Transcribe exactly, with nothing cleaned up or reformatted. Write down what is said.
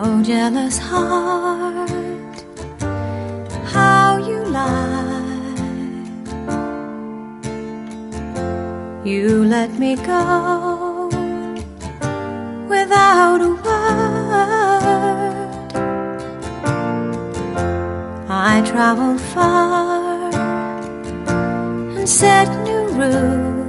Oh, jealous heart, how you lied. You let me go without a word. I traveled far and set new routes.